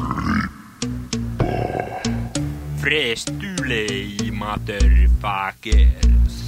Fresh Tülei, motherfuckers.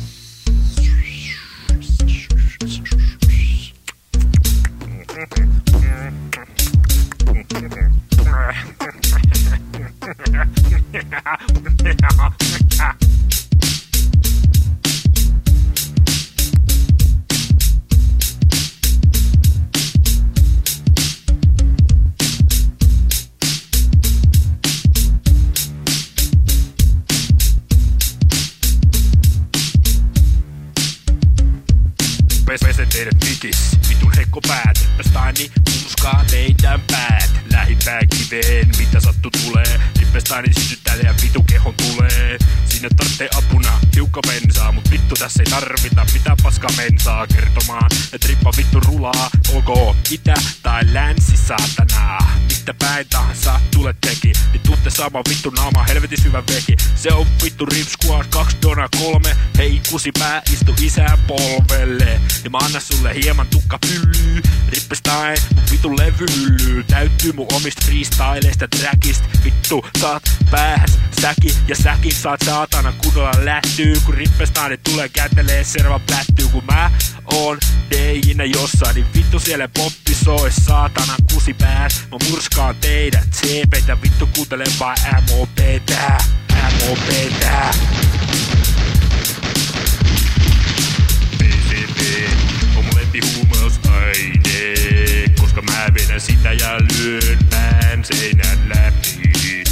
Pese teidät mikis, vitun heikko päät. Rippestaini puskaa teidän päät. Lähimpää kiveen, mitä sattu tulee. Rippestaini sytyttää ja vitu kehon tulee. Sinne tarvitsee apuna hiukka bensaa, mut vittu tässä ei tarvita mitään paska mensaa kertomaan, et rippa vittu rulaa. Olko itä tai länsi saatanaa, mistä päin tahansa tulet teki, niin tuutte saamaan vittu naamaa helvetis hyvä veki. Se on vittu Rip Squad 2 Dona 3. Hei kusipää, istu isän polvelle ja mä annan sulle hieman tukkapyllyy. Rippestain mun vittu levyhyllyy täyttyy mun omista freestyleista trackist. Vittu saat päähäs säki ja säkin saat saatana kunnolla lähtyy. Kun Rippestain tulee kätelee serva plättyy. Kun mä oon DJ:nä jossain, niin vittu siellä poppi soi saatana kusipääs. Mä murskaan teidät CP:tä, vittu kuuntele vaan MOP:tä. MOP:tä. PCP on mun lempihuumausaine, koska mä vedän sitä ja lyön pään seinän läpi.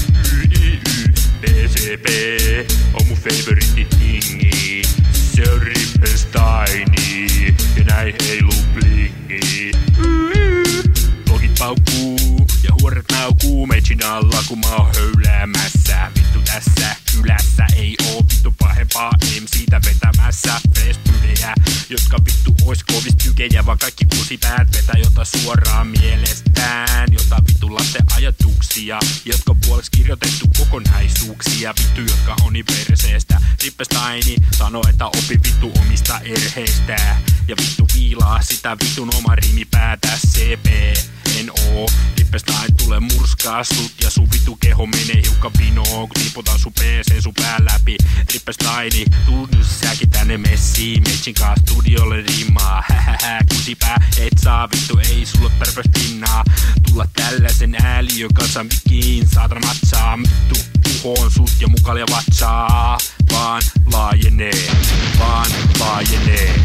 PCP on mun favoritti tingi, se on Rippestaini ja näin heiluu blingi. Blogit paukkuu ja huoret naukuu meitsin alla kun mä oon höyläämässä. Vittu tässä kylässä ei oo vittu pahempaa MC:tä vetämässä fresh-pylejä, jotka vittu ois kovist tykejä, vaan kaikki kusipäät vetää jota suoraan mielestään. Jota vittu lasten ajatuksia, jotka puoleks kirjoitettu kokonaisuuksia. Vittu jotka on niin perseestä. Rippestaini sanoo että opi vittu omista erheistä ja vittu viilaa sitä vittun oma rimipäätä. CP en oo Rippestain tulee murskaa sut ja sun vittu keho menee hiukka vinoon, kun tiputan sun PC sun pään läpi. Rippestaini, tuu nyt säkin tänne messiin, meitsin kaa studiolle rimaa. Hähähä, kusipää, et saa vittu, ei sulla tarpeeksi pinnaa tulla tällaisen ääliön kanssa mikiin. Saatana matsaa, vittu tuhoon sut ja mukalia vatsaa. Vaan laajenee, vaan laajenee.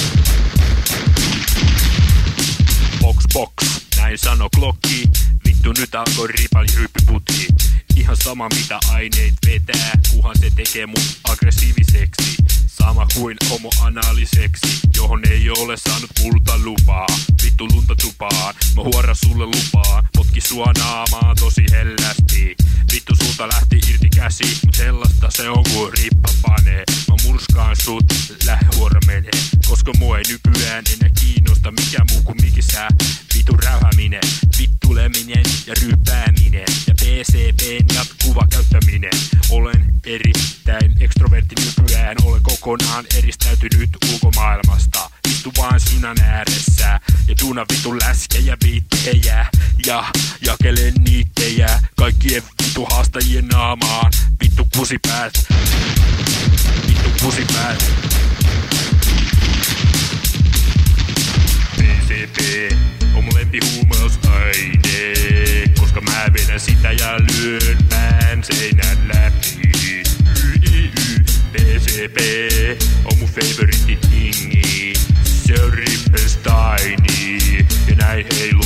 Box, näin sano klokki. Vittu nyt alkoi riipali ryppyputki. Ihan sama mitä aineet vetää, kuhan se tekee mut aggressiiviseksi. Sama kuin homoanaaliseksi, johon ei ole saanut multa lupaa. Vittu lunta tupaan, mä huora sulle lupaan. Potki sua naamaan tosi hellästi. Vittu sulta lähti irti käsi, mut sellaista se on kun rippa panee. Mä murskaan sut, lähihuora menee. Koska mua ei nykyään enää kiinnosta mikä muu kuin mikisää. Vittu räyhäminen, vittuleminen ja ryyppääminen ja PCP:n jatkuva käyttäminen. Olen erittäin ekstrovertti nykyään, olen kokonaan eristäytynyt ulkomaailmasta. Istu vaan synan ääressä ja tuuna vittu läskejä biittejä ja jakelen niittejä kaikkien vittu haastajien naamaan. Vittu kusipäät, vittu kusipäät. PCP on mun lempihuumausaine, koska mä vedän sitä ja lyön pään seinän läpi. PCP on mun favoritti tingi, se on Rippestaini ja näin heilu